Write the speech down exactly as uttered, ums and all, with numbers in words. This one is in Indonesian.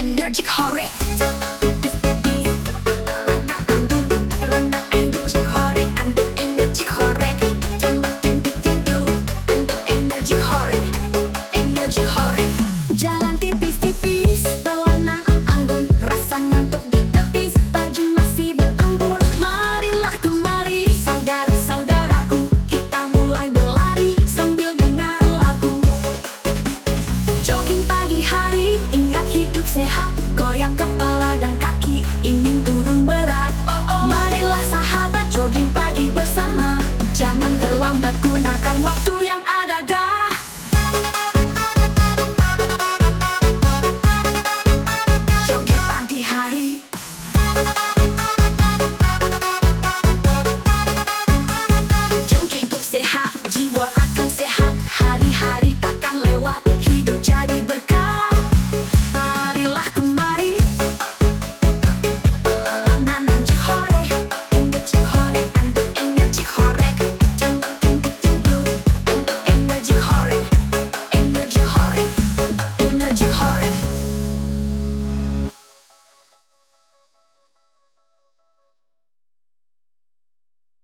energi korek. Jalan tipis-tipis, berwarna anggun, rasa ngantuk di tepi, baju masih berembun. Marilah kemari, saudara-saudaraku, kita mulai berlari sambil dengar lagu. Jogging pagi hari, ingat hidup sehat, goyang kepala.